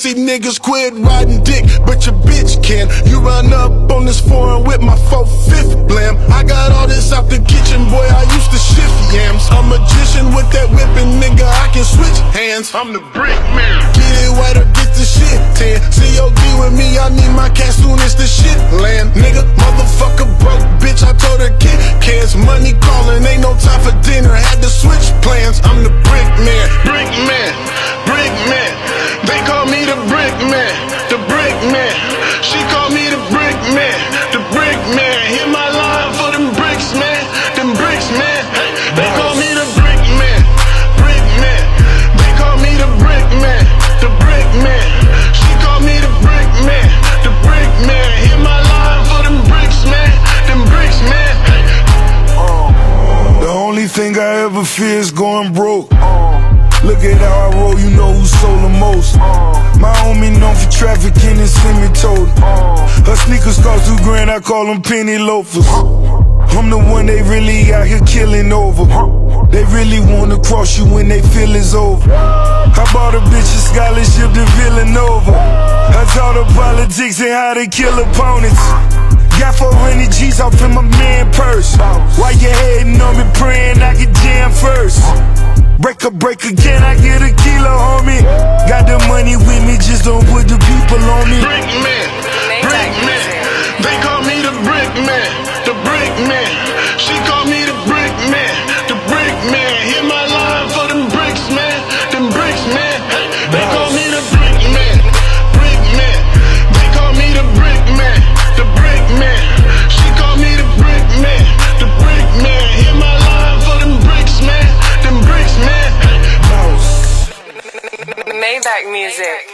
pussy niggas quit riding dick, but your bitch can. You run up on this foreign with my 4/5 blam. I got all this out the kitchen, boy, I used to shift yams. I'm a magician with that whipping, nigga, I can switch hands. I'm the brick man. Get it white or get the shit tan. COD with me, I need my cash soon as the shit land. Nigga, motherfucker broke, bitch, I told her get cans. Money calling, ain't no time for dinner, had to switch plans. I'm the brick man, brick man, brick man. They call me the brick man, the brick man. She call me the brick man, the brick man. Hit my line for them bricks, man, them bricks, man. They call me the brick man, brick man. They call me the brick man, the brick man. She call me the brick man, the brick man. Hit my line for them bricks, man, them bricks, man. The only thing I ever fear is going broke. Look at how I roll, you know who sold the most. My homie known for trafficking and semi-told. Her sneakers cost $2 grand, I call them penny loafers. I'm the one they really out here killing over. They really wanna cross you when they feel it's over. I bought a bitch a scholarship to Villanova. I taught her politics and how to kill opponents. Got 400 G's off in my man purse. Why you hating on me, praying I get jam first? Break again, I get a kilo, homie. Got the money with me, just don't put the people on me. Brick man, brick man. They call me the brick man, the brick man. She call me the brick man, the brick man. Hit my line for them bricks, man, them bricks, man. They call me the brick man, brick man. They call me the brick man, the brick man. She call me the brick man, the brick man. Hit my line for them bricks, man, them bricks, man. Maybach music.